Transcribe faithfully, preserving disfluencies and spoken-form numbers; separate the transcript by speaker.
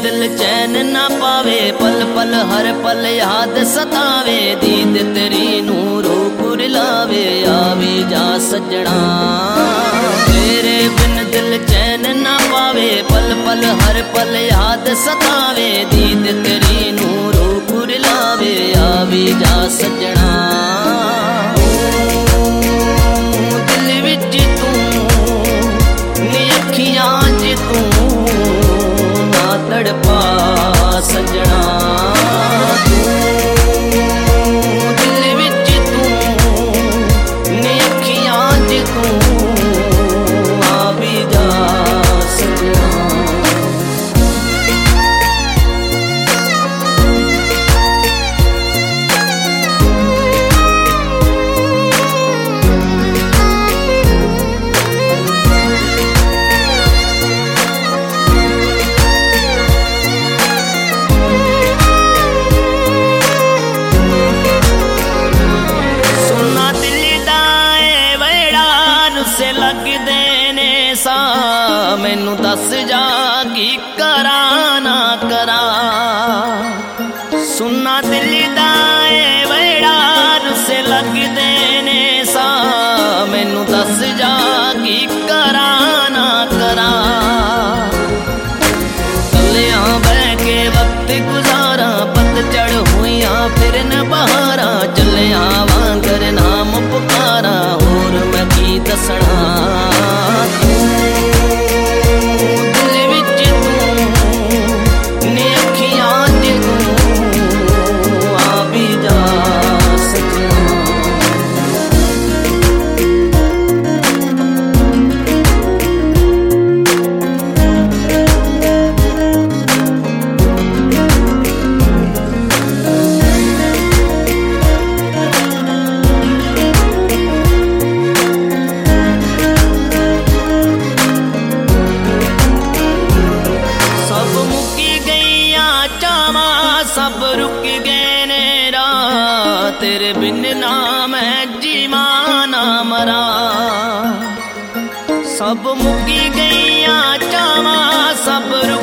Speaker 1: दिल चैन ना पावे, पल पल हर पल याद सतावे। दीद तेरी नूरों कुरलावे, आवे जा सजना। तेरे बिन दिल चैन ना पावे, पल पल हर पल याद सतावे। दीद तेरी नूरों कुरलावे, आवे जा सजना। दिल विच तू नी अखियां च तू ना तड़पा सजना। दिल विच तू नी अखियां च तू आ भी जा सजना। से लग देने सा मैनू दस जा की करा ना करा। सुनना दिल दाए वेड़ा से लग देने सा मैनू दस जा की करा ना करा। कलिया बह के वक्त गुजारा, पतझड़ हुईया फिर न बहारा। चलिया वांगर नाम पुकारा, और मैं की दसना। दिल विच तू नी अखियां च तू आ भी जा सजना। सब रुक गए ने राह, तेरे बिन ना मैं जीवा ना मरा। सब मुकी गईया चावा सब